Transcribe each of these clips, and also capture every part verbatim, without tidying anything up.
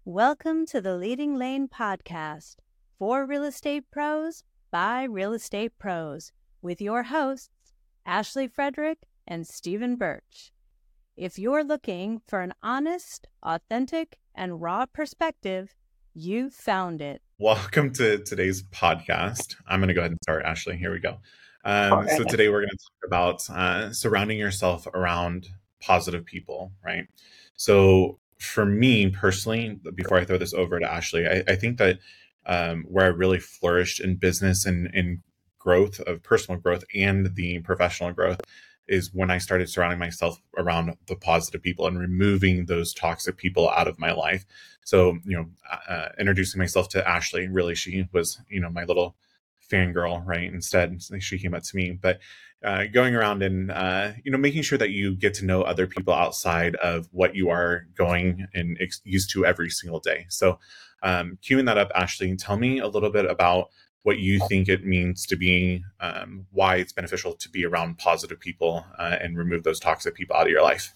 Welcome to the Leading Lane podcast for real estate pros by real estate pros with your hosts, Ashley Frederick and Stephen Birch. If you're looking for an honest, authentic, and raw perspective, you found it. Welcome to today's podcast. I'm going to go ahead and start, Ashley. Here we go. Um, right. So today we're going to talk about uh, surrounding yourself around positive people, right? So for me personally, before I throw this over to Ashley, I, I think that um, where I really flourished in business and in growth of personal growth and the professional growth is when I started surrounding myself around the positive people and removing those toxic people out of my life. So, you know, uh, introducing myself to Ashley, really, she was, you know, my little fangirl, right? Instead, she came up to me, but uh, going around and, uh, you know, making sure that you get to know other people outside of what you are going and ex- used to every single day. So um, queuing that up, Ashley, tell me a little bit about what you think it means to be, um, why it's beneficial to be around positive people uh, and remove those toxic people out of your life.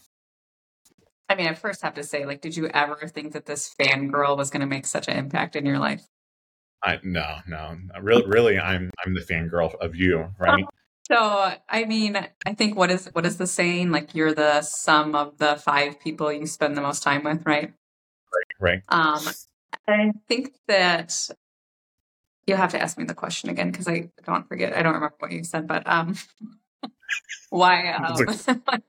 I mean, I first have to say, like, did you ever think that this fangirl was going to make such an impact in your life? I no, no, really, really, I'm I'm the fangirl of you, right? So, I mean, I think what is what is the saying? Like, you're the sum of the five people you spend the most time with, right? Right, right. Um, I think that you'll have to ask me the question again because I don't forget. I don't remember what you said, but um, why? Um, why,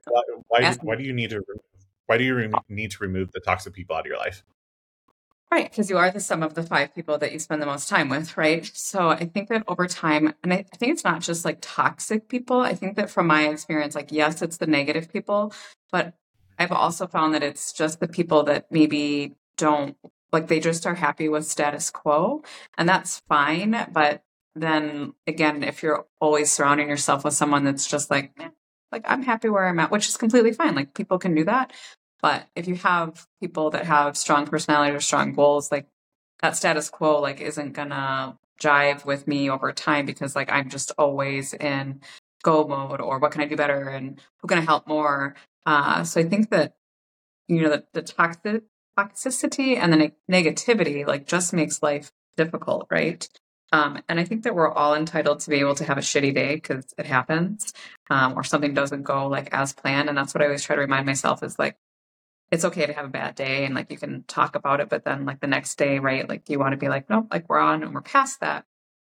why, why do you need to? Why do you re- need to remove the toxic people out of your life? Right, because you are the sum of the five people that you spend the most time with, right? So I think that over time, and I, I think it's not just like toxic people. I think that from my experience, like, yes, it's the negative people, but I've also found that it's just the people that maybe don't, like, they just are happy with status quo, and that's fine. But then again, if you're always surrounding yourself with someone that's just like, eh, like, I'm happy where I'm at, which is completely fine. Like, people can do that. But if you have people that have strong personality or strong goals, like, that status quo, like, isn't gonna jive with me over time because, like, I'm just always in go mode or what can I do better and who can I help more? Uh, so I think that, you know, the, the toxic, toxicity and the ne- negativity, like, just makes life difficult, right? Um, and I think that we're all entitled to be able to have a shitty day because it happens, um, or something doesn't go like as planned. And that's what I always try to remind myself is, like, it's okay to have a bad day and, like, you can talk about it, but then, like, the next day, right, like, you want to be like, nope, like, we're on and we're past that.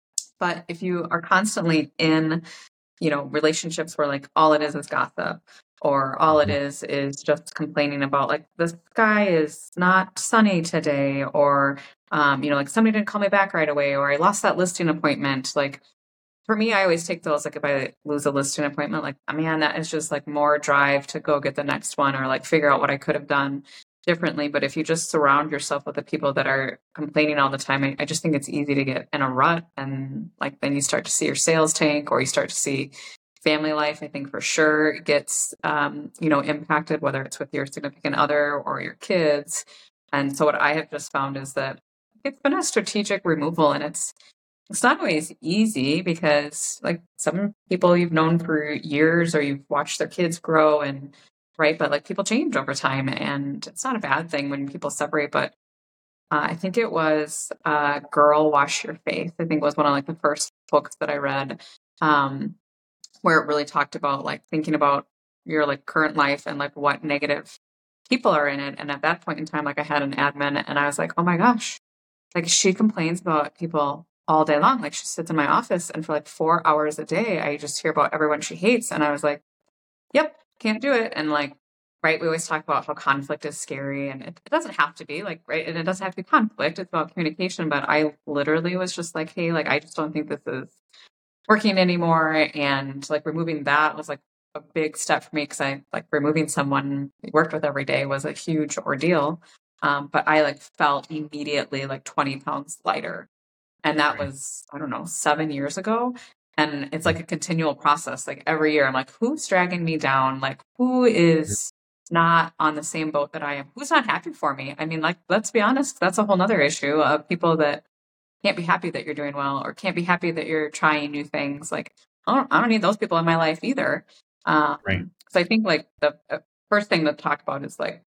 But if you are constantly in, you know, relationships where, like, all it is is gossip or all it is is just complaining about, like, the sky is not sunny today, or, um, you know, like, somebody didn't call me back right away, or I lost that listing appointment, like, for me, I always take those, like, if I lose a listing appointment, like, man, that is just, like, more drive to go get the next one or, like, figure out what I could have done differently. But if you just surround yourself with the people that are complaining all the time, I, I just think it's easy to get in a rut. And, like, then you start to see your sales tank or you start to see family life, I think, for sure gets, um, you know, impacted, whether it's with your significant other or your kids. And so what I have just found is that it's been a strategic removal, and it's, It's not always easy because, like, some people you've known for years or you've watched their kids grow and, right, but, like, people change over time, and it's not a bad thing when people separate. But uh, I think it was uh, Girl, Wash Your Face, I think was one of, like, the first books that I read, um, where it really talked about, like, thinking about your, like, current life and, like, what negative people are in it. And at that point in time, like, I had an admin and I was like, oh my gosh, like, she complains about people all day long. Like, she sits in my office and for like four hours a day, I just hear about everyone she hates. And I was like, yep, can't do it. And, like, right, we always talk about how conflict is scary, and it, it doesn't have to be, like, right. And it doesn't have to be conflict. It's about communication. But I literally was just like, hey, like, I just don't think this is working anymore. And, like, removing that was, like, a big step for me because I, like, removing someone I worked with every day was a huge ordeal. Um, but I, like, felt immediately like twenty pounds lighter. And that Right. was, I don't know, seven years ago. And it's like a continual process. Like, every year I'm like, who's dragging me down? Like, who is not on the same boat that I am? Who's not happy for me? I mean, like, let's be honest, that's a whole nother issue of people that can't be happy that you're doing well or can't be happy that you're trying new things. Like, I don't, I don't need those people in my life either. Um, Right. So I think, like, the uh, first thing to talk about is, like,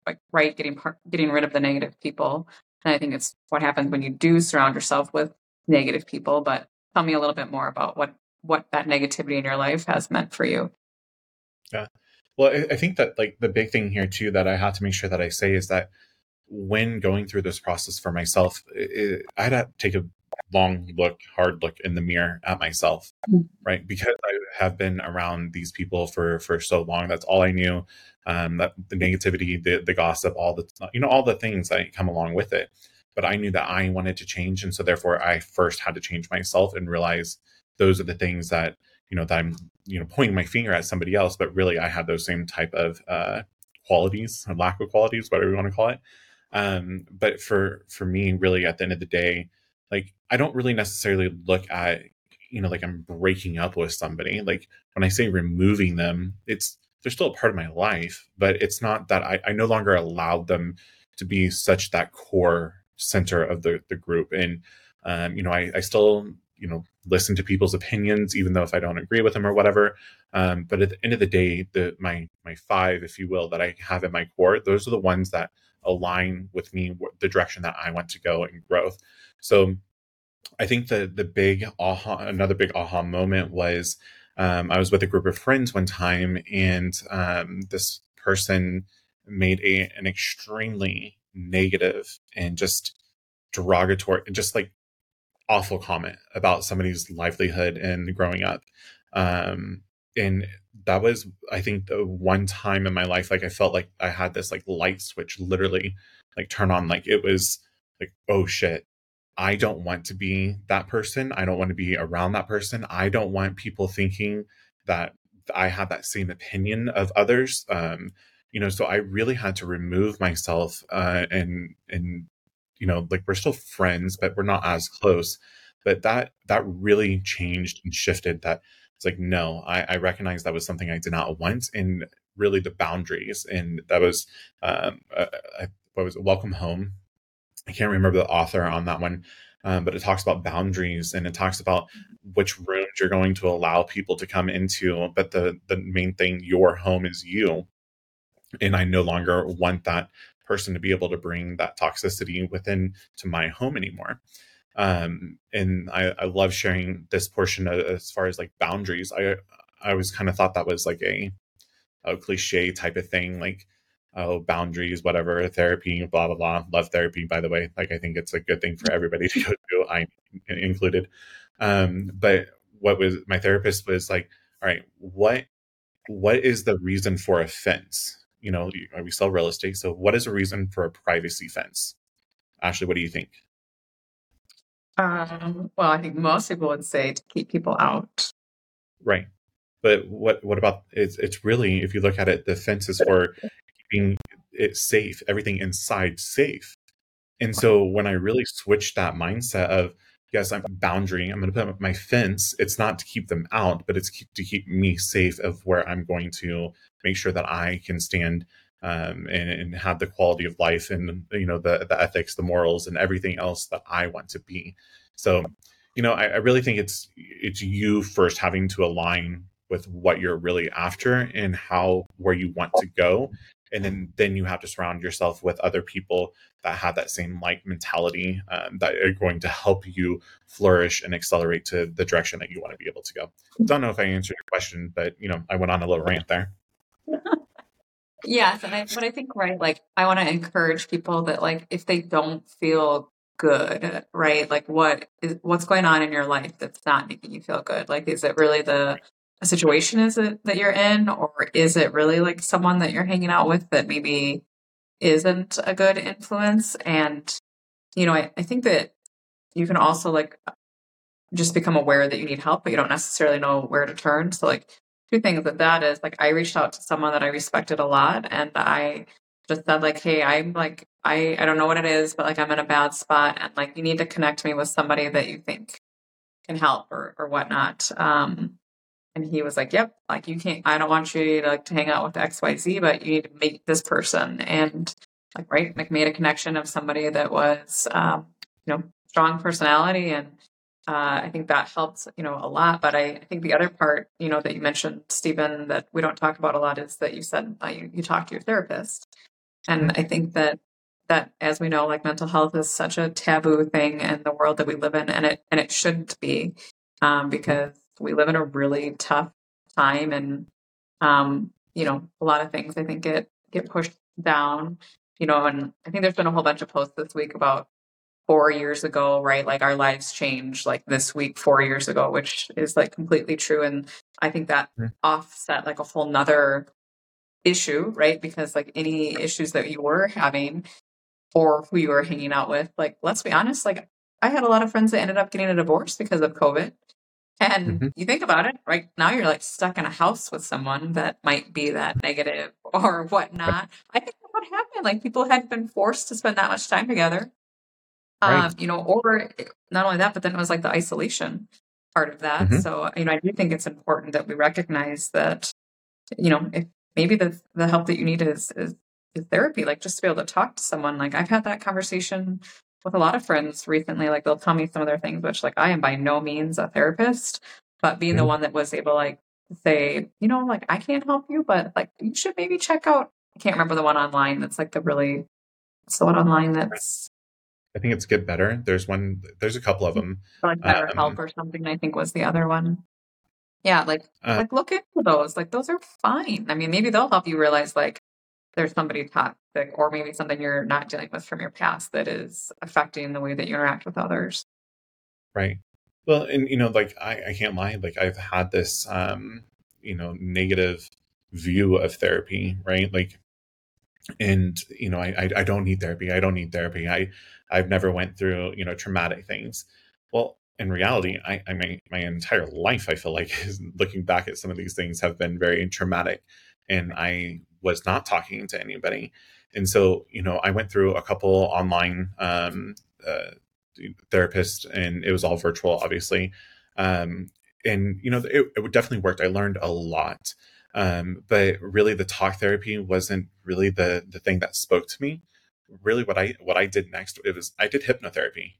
like, right, getting part, getting rid of the negative people. And I think it's what happens when you do surround yourself with negative people. But tell me a little bit more about what, what that negativity in your life has meant for you. Yeah. Well, I, I think that like the big thing here too, that I have to make sure that I say is that when going through this process for myself, it, I had to take a long look, hard look in the mirror at myself, right? Because I have been around these people for, for so long. That's all I knew. Um, that the negativity, the, the gossip, all the, you know, all the things that come along with it. But I knew that I wanted to change. And so therefore I first had to change myself and realize those are the things that, you know, that I'm, you know, pointing my finger at somebody else, but really I had those same type of uh, qualities, or lack of qualities, whatever you want to call it. Um, but for, for me, really at the end of the day, like, I don't really necessarily look at, you know, like I'm breaking up with somebody. Like when I say removing them, it's, they're still a part of my life, but it's not that I, I no longer allowed them to be such that core center of the, the group. And, um, you know, I, I still, you know, listen to people's opinions, even though if I don't agree with them or whatever. Um, but at the end of the day, the, my, my five, if you will, that I have at my core, those are the ones that align with me, the direction that I want to go in growth. So I think the, the big aha, another big aha moment was, um, I was with a group of friends one time, and um, this person made a, an extremely negative and just derogatory, just like awful comment about somebody's livelihood and growing up. Um, and that was, I think, the one time in my life, like I felt like I had this like light switch literally like turn on. Like it was like, oh shit, I don't want to be that person. I don't want to be around that person. I don't want people thinking that I have that same opinion of others. Um, you know, so I really had to remove myself, uh, and, and, you know, like we're still friends, but we're not as close. But that, that really changed and shifted that. It's like, no, I, I recognize that was something I did not want, and really the boundaries. And that was, um, uh, what was it? Welcome Home. I can't remember the author on that one, um, but it talks about boundaries, and it talks about which rooms you're going to allow people to come into. But the, the main thing, your home is you. And I no longer want that person to be able to bring that toxicity within to my home anymore. Um, and I, I love sharing this portion of, as far as like boundaries. I, I always kind of thought that was like a, a cliche type of thing, like, oh, boundaries, whatever, therapy, blah, blah, blah. Love therapy, by the way. Like, I think it's a good thing for everybody to go to, I included. Um, but what was, my therapist was like, all right, what, what is the reason for a fence? You know, we sell real estate. So what is a reason for a privacy fence? Ashley, what do you think? Um, well, I think most people would say to keep people out. Right. But what, what about, it's, it's really, if you look at it, the fence is for keeping it safe, everything inside safe. And so when I really switched that mindset of, yes, I'm boundary, I'm going to put up my fence. It's not to keep them out, but it's keep, to keep me safe of where I'm going to make sure that I can stand um, and, and have the quality of life and, you know, the, the ethics, the morals, and everything else that I want to be. So, you know, I, I really think it's, it's you first having to align with what you're really after and how, where you want to go. And then, then you have to surround yourself with other people that have that same like mentality um, that are going to help you flourish and accelerate to the direction that you want to be able to go. Don't know if I answered your question, but you know, I went on a little rant there. Yes, and I, but I think right, like I want to encourage people that like if they don't feel good, right, like what is what's going on in your life that's not making you feel good? Like, is it really the a situation is it that you're in, or is it really like someone that you're hanging out with that maybe isn't a good influence? And you know, I, I think that you can also like just become aware that you need help, but you don't necessarily know where to turn. So like two things that that is like I reached out to someone that I respected a lot, and I just said like, hey, I'm like I I don't know what it is, but like I'm in a bad spot, and like you need to connect me with somebody that you think can help or or whatnot. Um, and he was like, yep, like you can't, I don't want you to like to hang out with X Y Z, but you need to meet this person. And like, right, like made a connection of somebody that was, um, you know, strong personality. And uh, I think that helps, you know, a lot. But I, I think the other part, you know, that you mentioned, Stephen, that we don't talk about a lot is that you said uh, you, you talk to your therapist. And I think that that as we know, like mental health is such a taboo thing in the world that we live in, and it and it shouldn't be, um, because we live in a really tough time, and um, you know, a lot of things I think get get pushed down, you know, and I think there's been a whole bunch of posts this week about four years ago, right? Like our lives changed like this week, four years ago, which is like completely true. And I think that Mhm. offset like a whole nother issue, right? Because like any issues that you were having or who you were hanging out with, like, let's be honest, like I had a lot of friends that ended up getting a divorce because of COVID. And Mhm. you think about it, right now you're like stuck in a house with someone that might be that negative or whatnot. I think that's what happened. Like people had been forced to spend that much time together. Right. Um, you know, or not only that, but then it was like the isolation part of that. Mhm. So, you know, I do think it's important that we recognize that, you know, if maybe the the help that you need is is, is therapy, like just to be able to talk to someone. Like I've had that conversation with a lot of friends recently. Like they'll tell me some of their things, which like I am by no means a therapist, but being the Mhm. one that was able like to say, you know, like I can't help you, but like you should maybe check out. I can't remember the one online that's like the really it's the one online that's I think it's Get Better. There's one. There's a couple of them. like Better Help Um, or something, I think was the other one. Yeah, like uh, like look into those. Like those are fine. I mean, maybe they'll help you realize like there's somebody toxic or maybe something you're not dealing with from your past that is affecting the way that you interact with others. right. Well, and you know, like I, I can't lie. Like I've had this, um, you know, negative view of therapy, right? Like, and you know, I, I, I don't need therapy. I don't need therapy. I, I've never went through, you know, traumatic things. Well, in reality, I, I mean, my entire life, I feel like, is looking back at some of these things have been very traumatic, and I was not talking to anybody, and so you know, I went through a couple online um, uh, therapists, and it was all virtual, obviously, um, and you know, it, it definitely worked. I learned a lot, um, but really, the talk therapy wasn't really the the thing that spoke to me. Really, what I what I did next, it was I did hypnotherapy,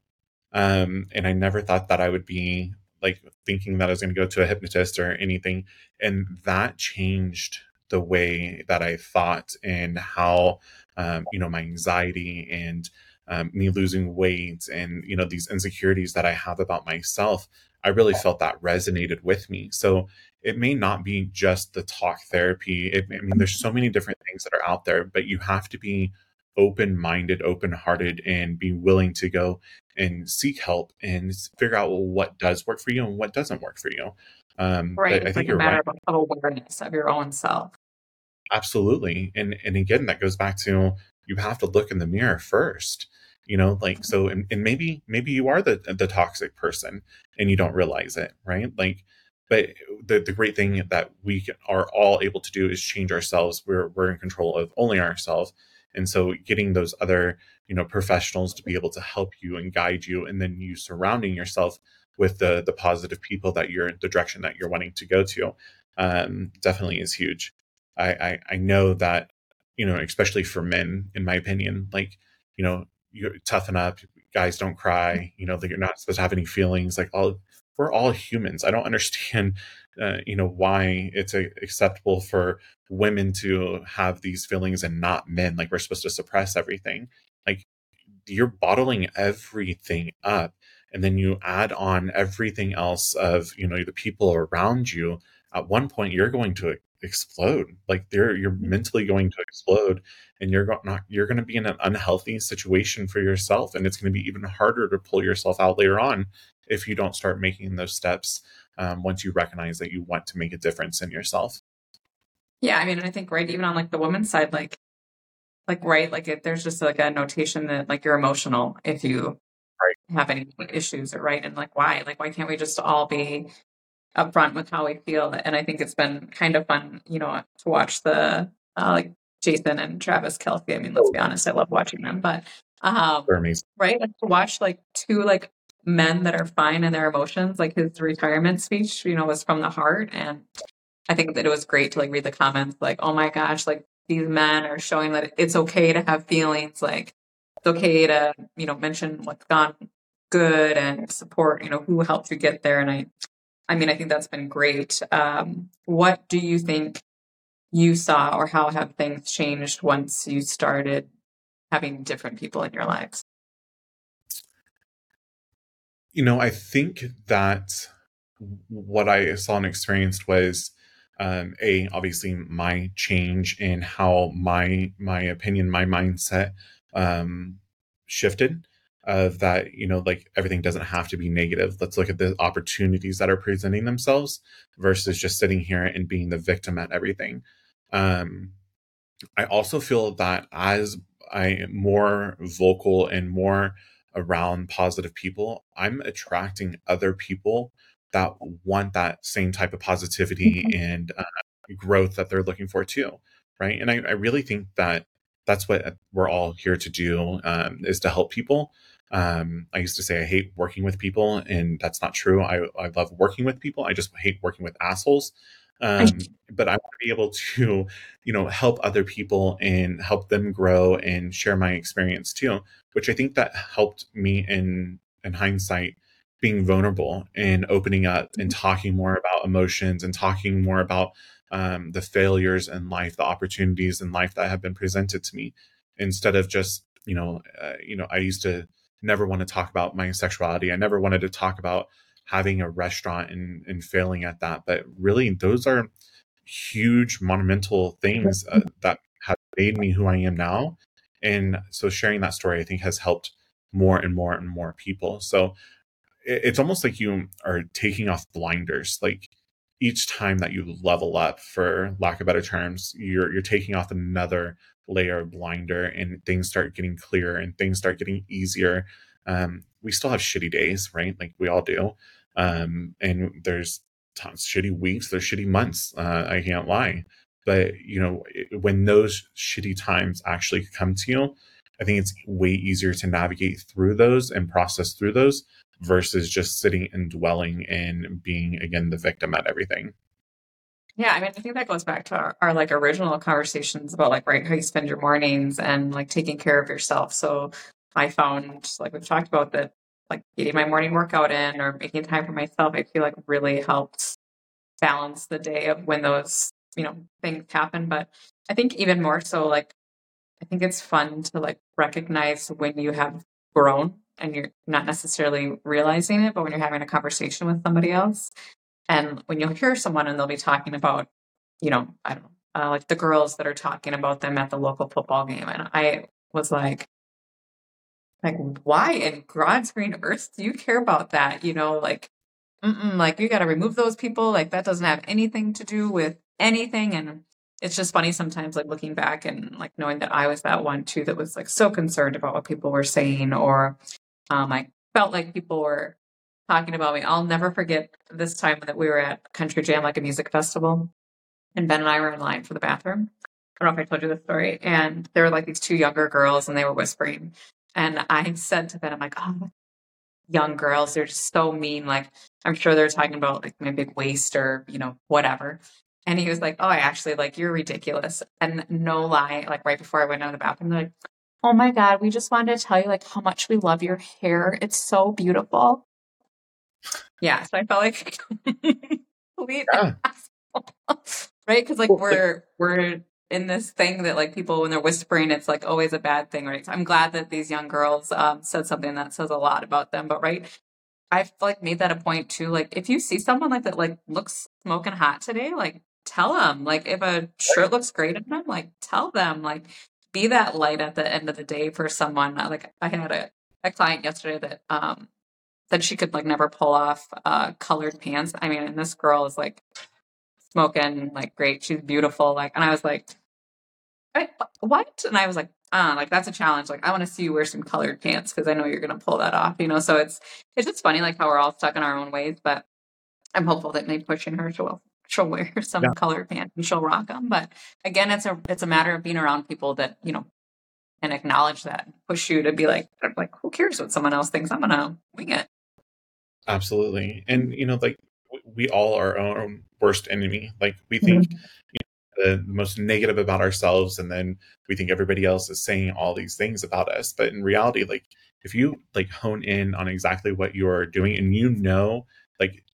um, and I never thought that I would be like thinking that I was going to go to a hypnotist or anything, and that changed the way that I thought and how, um, you know, my anxiety and um, me losing weight and you know these insecurities that I have about myself. I really felt that resonated with me. So it may not be just the talk therapy. It, I mean, there's so many different things that are out there, but you have to be open minded, open hearted, and be willing to go and seek help and figure out well, what does work for you and what doesn't work for you. Um, Right. but I It's think like a you're right. matter of, of awareness of your own self. Absolutely. And and again, that goes back to you have to look in the mirror first. You know, like so and, and maybe maybe you are the the toxic person and you don't realize it, right? Like but the, the great thing that we can- are all able to do is change ourselves. We're we're in control of only ourselves. And so getting those other, you know, professionals to be able to help you and guide you, and then you surrounding yourself with the the positive people that you're the direction that you're wanting to go to, um, definitely is huge. I, I I know that, you know, especially for men, in my opinion, like, you know, you toughen up, guys don't cry, you know, that you're not supposed to have any feelings. Like all we're all humans. I don't understand, uh, you know, why it's a, acceptable for women to have these feelings and not men. Like we're supposed to suppress everything. Like you're bottling everything up, and then you add on everything else of you know the people around you. At one point you're going to explode, like you're you're mentally going to explode, and you're go- not you're going to be in an unhealthy situation for yourself, and it's going to be even harder to pull yourself out later on if you don't start making those steps, um, once you recognize that you want to make a difference in yourself. Yeah, I mean, I think right, even on like the women's side, like like right, like if there's just like a notation that like you're emotional if you Right. have any issues, or right, and like why, like why can't we just all be upfront with how we feel? And I think it's been kind of fun, you know, to watch the uh, like Jason and Travis Kelce. I mean, let's be honest, I love watching them, but um, They're amazing. right, like to watch like two like men that are fine in their emotions. Like his retirement speech, you know, was from the heart, and I think that it was great to like read the comments, like, oh my gosh, like these men are showing that it's okay to have feelings, like it's okay to, you know, mention what's gone good and support, you know, who helped you get there. And I I mean, I think that's been great. Um, what do you think you saw, or how have things changed once you started having different people in your lives? You know, I think that what I saw and experienced was um, a obviously my change in how my my opinion, my mindset um, shifted. Of that, you know, like everything doesn't have to be negative. Let's look at the opportunities that are presenting themselves versus just sitting here and being the victim at everything. Um, I also feel that as I am more vocal and more around positive people, I'm attracting other people that want that same type of positivity and uh, growth that they're looking for too, right? And I, I really think that that's what we're all here to do, um, is to help people. Um, I used to say I hate working with people, and that's not true. I, I love working with people. I just hate working with assholes. Um, but I want to be able to, you know, help other people and help them grow and share my experience too, which I think that helped me in in hindsight, being vulnerable and opening up and talking more about emotions and talking more about um, the failures in life, the opportunities in life that have been presented to me, instead of just, you know, uh, you know, I used to never want to talk about my sexuality. I never wanted to talk about having a restaurant and, and failing at that. But really, those are huge, monumental things uh, that have made me who I am now. And so sharing that story, I think, has helped more and more and more people. So it, it's almost like you are taking off blinders. Like each time that you level up, for lack of better terms, you're you're taking off another layer of blinder, and things start getting clearer and things start getting easier. Um, we still have shitty days, right? Like we all do. Um, and there's tons shitty weeks, there's shitty months. Uh, I can't lie. But you know, it- when those shitty times actually come to you, I think it's way easier to navigate through those and process through those versus just sitting and dwelling and being again the victim at everything. Yeah, I mean, I think that goes back to our, our like original conversations about like, right, how you spend your mornings and like taking care of yourself. So I found, like we've talked about, that like getting my morning workout in or making time for myself, I feel like really helps balance the day of when those, you know, things happen. But I think even more so, like, I think it's fun to like recognize when you have grown and you're not necessarily realizing it, but when you're having a conversation with somebody else, and when you'll hear someone and they'll be talking about, you know, I don't know, uh, like the girls that are talking about them at the local football game. And I was like, like, why in God's green earth do you care about that? You know, like, mm-mm, like you got to remove those people. Like that doesn't have anything to do with anything. And it's just funny sometimes, like looking back and like knowing that I was that one too, that was like so concerned about what people were saying, or um, I felt like people were talking about me. I'll never forget this time that we were at Country Jam, like a music festival, and Ben and I were in line for the bathroom. I don't know if I told you this story. And there were like these two younger girls and they were whispering. And I said to Ben, I'm like, oh, young girls, they're just so mean. Like, I'm sure they're talking about like my big waist or, you know, whatever. And he was like, oh, I actually like, you're ridiculous. And no lie, like right before I went out of the bathroom, they're like, oh my God, we just wanted to tell you like how much we love your hair. It's so beautiful. Yeah, so I felt like complete Yeah. asshole, right? Because like we're we're in this thing that like people when they're whispering, it's like always a bad thing, right? So I'm glad that these young girls um, said something that says a lot about them. But right, I've like made that a point too. Like if you see someone like that, like looks smoking hot today, like tell them. Like if a shirt looks great on them, like tell them. Like be that light at the end of the day for someone. Like I had a, a client yesterday that um said she could like never pull off uh colored pants. I mean, and this girl is like smoking like great. She's beautiful. Like, and I was like, "Wait, what? And I was like, ah, like that's a challenge. Like, I want to see you wear some colored pants because I know you're gonna pull that off. You know, so it's it's just funny like how we're all stuck in our own ways. But I'm hopeful that maybe pushing her, she'll she'll wear some Yeah. colored pants and she'll rock them. But again, it's a it's a matter of being around people that you know and acknowledge that, push you to be like, like who cares what someone else thinks? I'm gonna wing it. Absolutely. And, you know, like w- we all are our own worst enemy. Like we think you know, the most negative about ourselves, and then we think everybody else is saying all these things about us. But in reality, like if you like hone in on exactly what you're doing and you know, like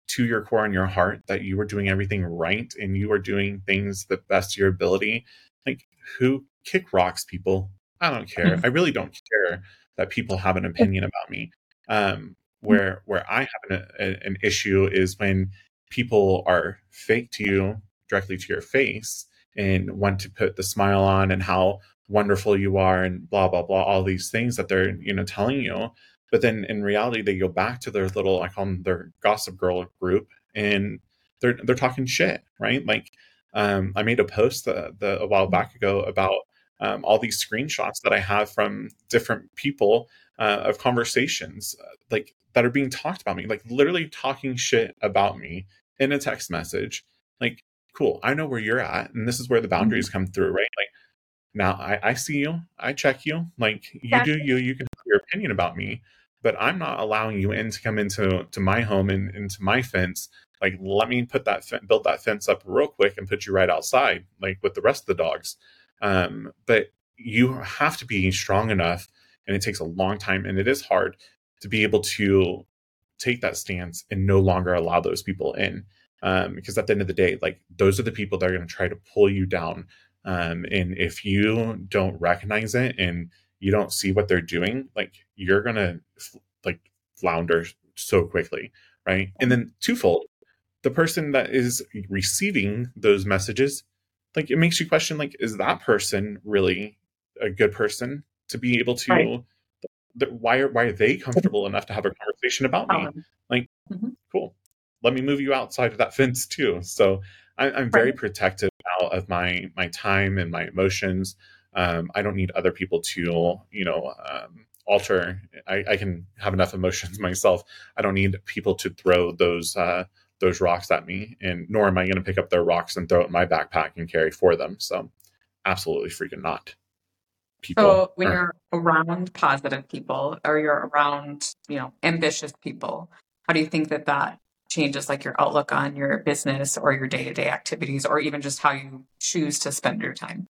to your core and your heart that you are doing everything right and you are doing things the best of your ability, like, who kick rocks, people? I don't care. I really don't care that people have an opinion about me. Um, where where I have an, a, an issue is when people are fake to you directly to your face and want to put the smile on and how wonderful you are and blah blah blah, all these things that they're, you know, telling you. But then in reality, they go back to their little, I call them their gossip girl group, and they're they're talking shit, right? Like, um, I made a post the, the, a while back ago about um, all these screenshots that I have from different people uh, of conversations, uh, like that are being talked about me, like literally talking shit about me in a text message. Like, cool, I know where you're at, and this is where the boundaries come through, right? Like, now I, I see you, I check you, like, you do you, you can have your opinion about me, but I'm not allowing you in to come into to my home and into my fence. Like, let me put that build that fence up real quick and put you right outside, like with the rest of the dogs. Um, but you have to be strong enough, and it takes a long time, and it is hard to be able to take that stance and no longer allow those people in. Um, because at the end of the day, like, those are the people that are going to try to pull you down. Um, and if you don't recognize it and you don't see what they're doing, like, you're going to like flounder so quickly. Right. And then twofold, the person that is receiving those messages, like, it makes you question, like, is that person really a good person to be able to, right. th- why are, why are they comfortable enough to have a conversation about me? Like, mm-hmm. Cool. Let me move you outside of that fence too. So I, I'm very right. protective now of my, my time and my emotions. Um, I don't need other people to, you know, um, alter. I, I can have enough emotions myself. I don't need people to throw those, uh, those rocks at me, and nor am I going to pick up their rocks and throw it in my backpack and carry for them. So absolutely freaking not. People so when are, you're around positive people, or you're around, you know, ambitious people, how do you think that that changes, like, your outlook on your business or your day-to-day activities, or even just how you choose to spend your time?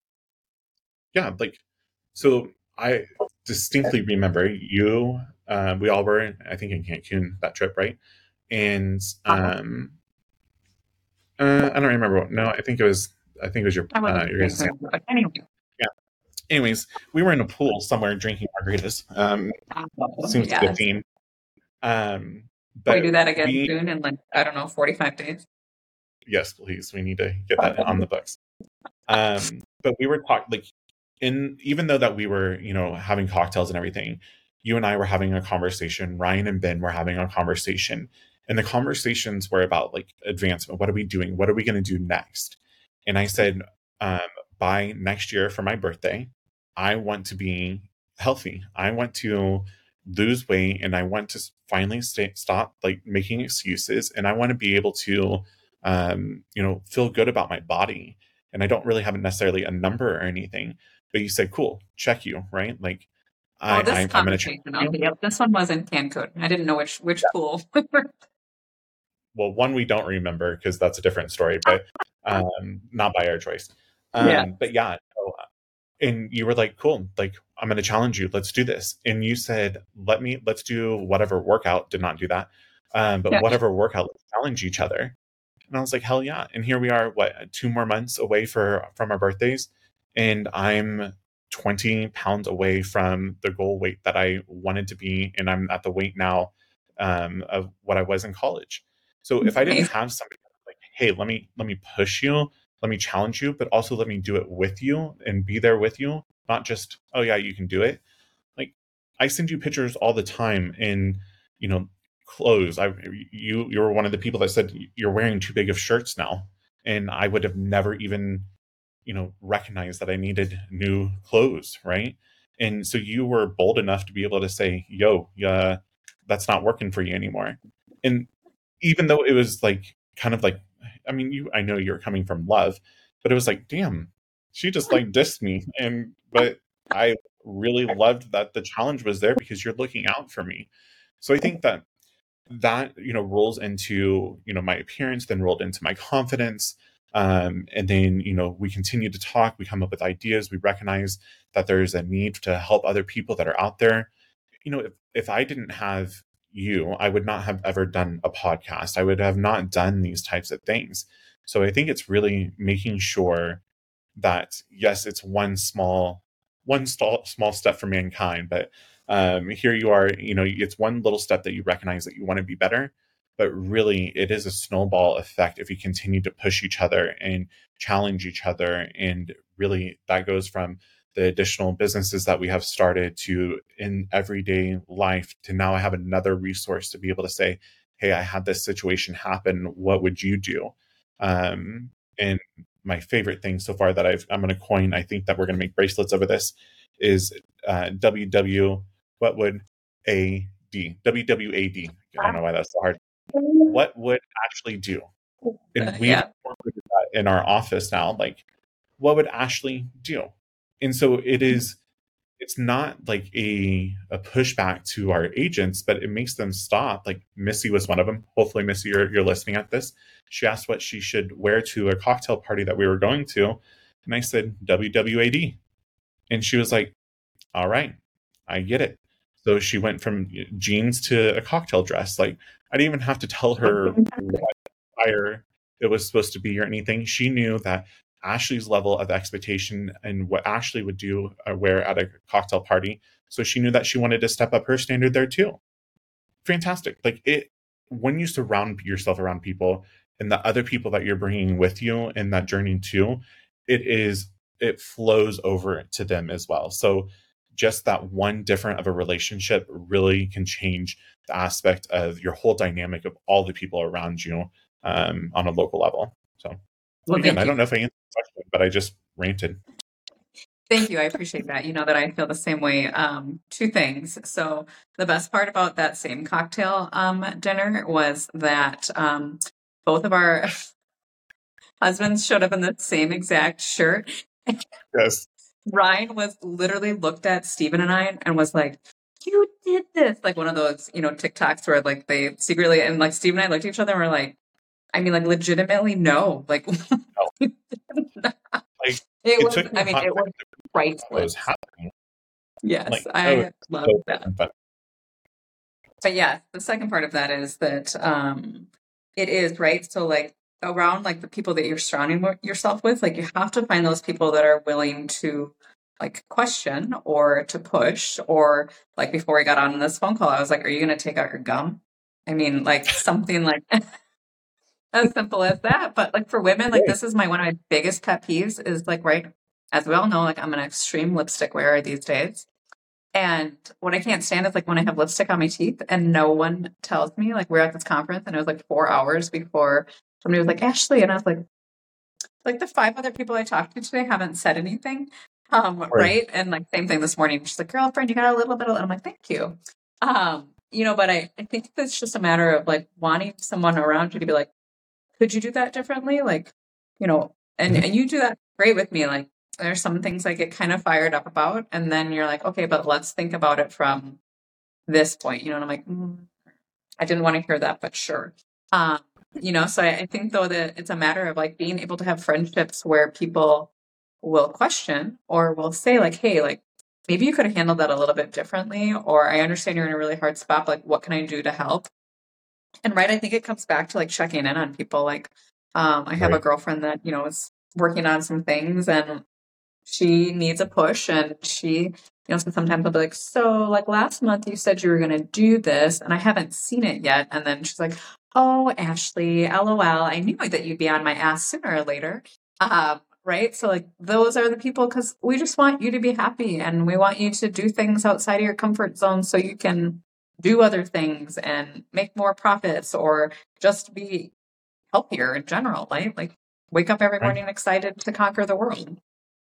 Yeah. Like, so I distinctly remember you, uh, we all were, I think, in Cancun that trip, right? And um, uh, I don't remember what. No, I think it was. I think it was your. Uh, your guys' anyway. Yeah. Anyways, we were in a pool somewhere drinking margaritas. Um, oh, seems yes. to be a theme. Um, but we do that again we, soon in, like, I don't know, forty-five days. Yes, please. We need to get that on the books. Um, but we were talking, like, in even though that we were, you know, having cocktails and everything, you and I were having a conversation. Ryan and Ben were having a conversation. And the conversations were about, like, advancement. What are we doing? What are we going to do next? And I said, um, by next year for my birthday, I want to be healthy. I want to lose weight, and I want to finally stay, stop like making excuses. And I want to be able to, um, you know, feel good about my body. And I don't really have necessarily a number or anything, but you said, cool, check you, right? Like, oh, I, this I, I'm going to check you. Yep, this one was in Cancun. I didn't know which, which yeah. pool. Well, one we don't remember because that's a different story, but um, not by our choice. Um, yeah. But yeah, so, and you were like, cool, like, I'm going to challenge you. Let's do this. And you said, let me, let's do whatever workout. Did not do that. Um, but yeah. whatever workout, let's challenge each other. And I was like, hell yeah. And here we are, what, two more months away for, from our birthdays. And I'm twenty pounds away from the goal weight that I wanted to be. And I'm at the weight now um, of what I was in college. So if I didn't have somebody like, hey, let me let me push you, let me challenge you, but also let me do it with you and be there with you, not just, oh yeah, you can do it. Like, I send you pictures all the time in, you know, clothes. I you you were one of the people that said you're wearing too big of shirts now, and I would have never even, you know, recognized that I needed new clothes, right? And so you were bold enough to be able to say, yo, yeah, that's not working for you anymore. And even though it was like, kind of like, I mean, you, I know you're coming from love, but it was like, damn, she just like dissed me. And, but I really loved that the challenge was there because you're looking out for me. So I think that that, you know, rolls into, you know, my appearance, then rolled into my confidence. Um, and then, you know, we continue to talk, we come up with ideas, we recognize that there's a need to help other people that are out there. You know, if, if I didn't have you, I would not have ever done a podcast. I would have not done these types of things. So I think it's really making sure that, yes, it's one small, one small, small step for mankind, but um, here you are, you know, it's one little step that you recognize that you want to be better, but really it is a snowball effect if you continue to push each other and challenge each other. And really that goes from the additional businesses that we have started to in everyday life to now I have another resource to be able to say, hey, I had this situation happen. What would you do? Um, and my favorite thing so far that I've, I'm going to coin, I think that we're going to make bracelets over this, is uh, W W, what would A D? W W A D. I don't know why that's so hard. What would Ashley do? And we've Yeah. incorporated that in our office now. Like, what would Ashley do? And so it is, it's not like a, a pushback to our agents, but it makes them stop. Like Missy was one of them. Hopefully, Missy, you're, you're listening at this. She asked what she should wear to a cocktail party that we were going to. And I said, W W A D. And she was like, all right, I get it. So she went from jeans to a cocktail dress. Like, I didn't even have to tell her what attire it was supposed to be or anything. She knew that Ashley's level of expectation and what Ashley would do or wear at a cocktail party. So she knew that she wanted to step up her standard there too. Fantastic. Like it, when you surround yourself around people and the other people that you're bringing with you in that journey too, it is, it flows over to them as well. So just that one different of a relationship really can change the aspect of your whole dynamic of all the people around you um, on a local level. So Well, again, thank I you. don't know if I answered the question, but I just ranted. Thank you. I appreciate that. You know that I feel the same way. Um, two things. So the best part about that same cocktail um, dinner was that um, both of our husbands showed up in the same exact shirt. Yes. Ryan was literally looked at Steven and I and was like, you did this. Like one of those, you know, TikToks where like they secretly, and like Steven and I looked at each other and were like, I mean, like legitimately, no. Like, No. Like, it it was, took me I mean, hot it was second to realize what was priceless. happening. Yes, Like, I oh, love so that. different, but But yeah, the second part of that is that um, it is, right? So like around like the people that you're surrounding wo- yourself with, like you have to find those people that are willing to like question or to push, or like before we got on this phone call, I was like, are you going to take out your gum? I mean, like something like as simple as that. But like for women, like Right. this is my one of my biggest pet peeves is like, right, as we all know, like I'm an extreme lipstick wearer these days. And what I can't stand is like when I have lipstick on my teeth and no one tells me, like we're at this conference and it was like four hours before somebody was like, Ashley. And I was like, like the five other people I talked to today haven't said anything. Um, Right. right. And like same thing this morning. She's like, girlfriend, you got a little bit of, I'm like, thank you. Um, you know, but I, I think it's just a matter of like wanting someone around you to be like, could you do that differently? Like, you know, and, Mhm. and you do that great with me. Like there's some things I get kind of fired up about. And then you're like, okay, but let's think about it from this point, you know, and I'm like, mm, I didn't want to hear that, but sure. Um, you know, so I, I think though that it's a matter of like being able to have friendships where people will question or will say like, hey, like maybe you could have handled that a little bit differently, or I understand you're in a really hard spot. Like, what can I do to help? And right, I think it comes back to like checking in on people. Like, um, I have a Right. girlfriend that, you know, is working on some things and she needs a push, and she, you know, so sometimes I'll be like, so like last month you said you were going to do this and I haven't seen it yet. And then she's like, oh, Ashley, LOL, I knew that you'd be on my ass sooner or later. Um, right. So like those are the people, because we just want you to be happy and we want you to do things outside of your comfort zone so you can do other things and make more profits or just be healthier in general, right? Like wake up every Right. morning excited to conquer the world.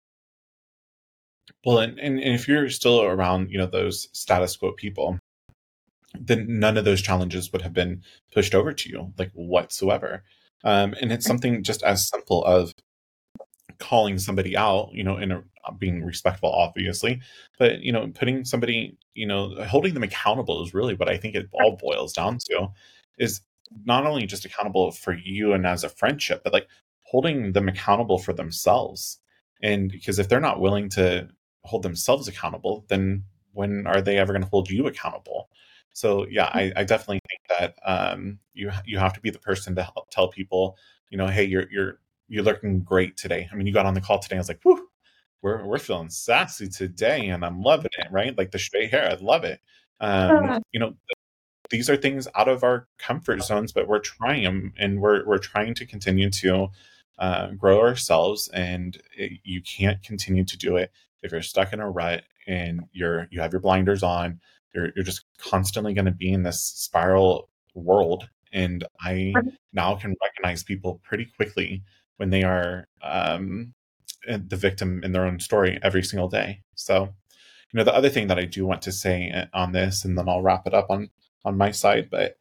Well, and, and, and if you're still around, you know, those status quo people, then none of those challenges would have been pushed over to you, like whatsoever. Um, and it's something just as simple of calling somebody out, you know, in a, being respectful, obviously, but, you know, putting somebody, you know, holding them accountable is really what I think it all boils down to, is not only just accountable for you and as a friendship, but like holding them accountable for themselves. And because if they're not willing to hold themselves accountable, then when are they ever going to hold you accountable? So yeah, I, I definitely think that um, you you have to be the person to help tell people, you know, hey, you're you're you're looking great today. I mean, you got on the call today. I was like, whew, we're we're feeling sassy today, and I'm loving it. Right, like the straight hair, I love it. Um, you know, these are things out of our comfort zones, but we're trying them, and we're we're trying to continue to uh, grow ourselves. And it, you can't continue to do it if you're stuck in a rut and you're you have your blinders on. You're you're just constantly going to be in this spiral world. And I now can recognize people pretty quickly when they are um, the victim in their own story every single day. So, you know, the other thing that I do want to say on this, and then I'll wrap it up on on my side, but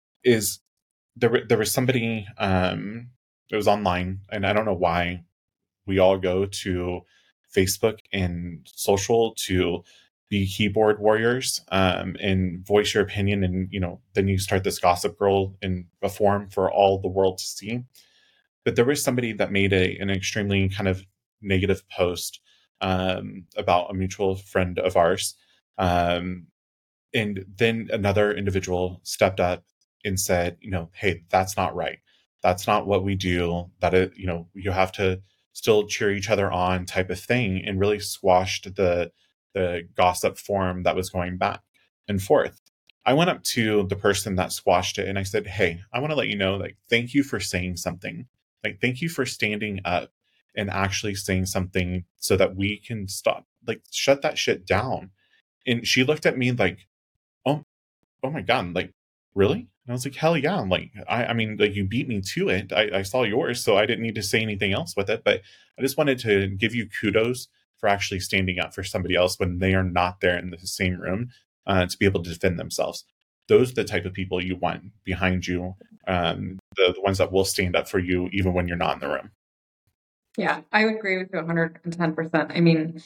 is there there was somebody um, it was online, and I don't know why we all go to Facebook and social to be keyboard warriors um, and voice your opinion, and you know, then you start this gossip girl in a form for all the world to see. But there was somebody that made a, an extremely kind of negative post um, about a mutual friend of ours. Um, and then another individual stepped up and said, you know, hey, that's not right. That's not what we do. That it, you know, you have to still cheer each other on, type of thing, and really squashed the the gossip form that was going back and forth. I went up to the person that squashed it and I said, hey, I want to let you know, like, thank you for saying something. Like, thank you for standing up and actually saying something so that we can stop, like, shut that shit down. And she looked at me like, oh, oh my God, like, really? And I was like, hell yeah. I'm like, I, I mean, like, you beat me to it. I, I saw yours, so I didn't need to say anything else with it. But I just wanted to give you kudos for actually standing up for somebody else when they are not there in the same room uh, to be able to defend themselves. Those are the type of people you want behind you, um, the, the ones that will stand up for you even when you're not in the room. Yeah, I would agree with you one hundred ten percent. I mean,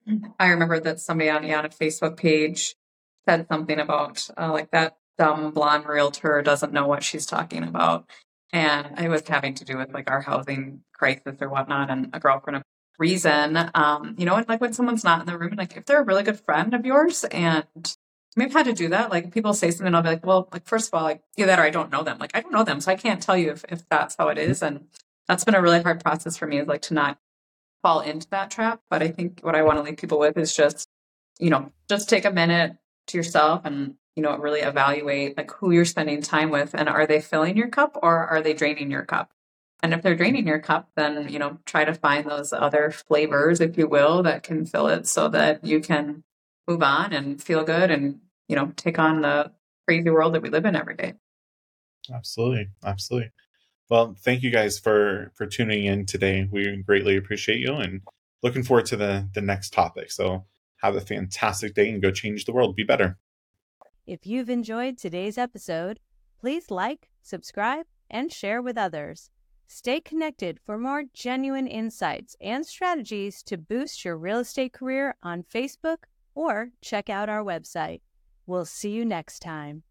I remember that somebody on, yeah, on a Facebook page said something about uh, like that dumb blonde realtor doesn't know what she's talking about. And it was having to do with like our housing crisis or whatnot. And a girlfriend of reason, um, you know, and like when someone's not in the room, like if they're a really good friend of yours, and we've had to do that. Like people say something, I'll be like, well, like, first of all, like either that or I don't know them. Like I don't know them. So I can't tell you if, if that's how it is. And that's been a really hard process for me, is like to not fall into that trap. But I think what I want to leave people with is just, you know, just take a minute to yourself and, you know, really evaluate like who you're spending time with, and are they filling your cup or are they draining your cup? And if they're draining your cup, then, you know, try to find those other flavors, if you will, that can fill it so that you can move on and feel good and, you know, take on the crazy world that we live in every day. Absolutely. Absolutely. Well, thank you guys for, for tuning in today. We greatly appreciate you and looking forward to the, the next topic. So have a fantastic day and go change the world. Be better. If you've enjoyed today's episode, please like, subscribe, and share with others. Stay connected for more genuine insights and strategies to boost your real estate career on Facebook, or check out our website. We'll see you next time.